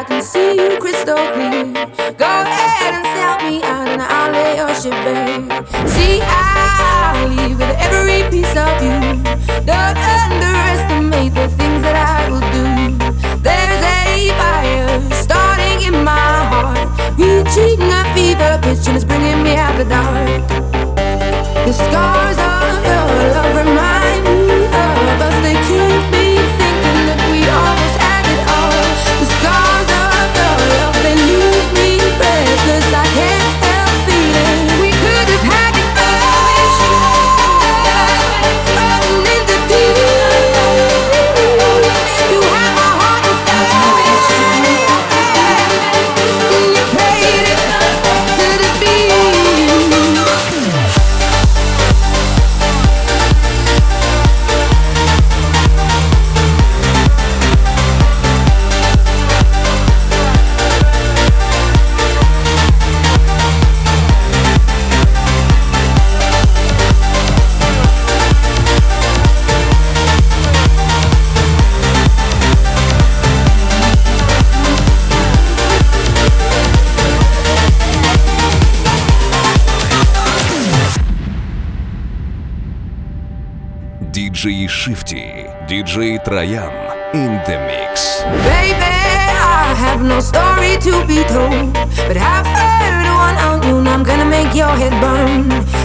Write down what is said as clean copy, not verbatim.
can see you crystal clear. Go ahead and sell me out and I'll lay your shit bare. See, I leave with every piece of you. Don't underestimate the things that I will do. There's a fire starting in my heart, reaching a fever pitch and it's bringing me out the dark. The scars of your love remind me of us. They keep me thinking that we almost had it all. The scars of your love, they leave me breathless. I can't help feeling we could have had it all. Rolling in the deep, you had my heart inside, and you played it to the beat. DJ Shifty, DJ Trayan in the mix. Baby, I have no story to be told, but I've heard one on you and I'm gonna make your head burn.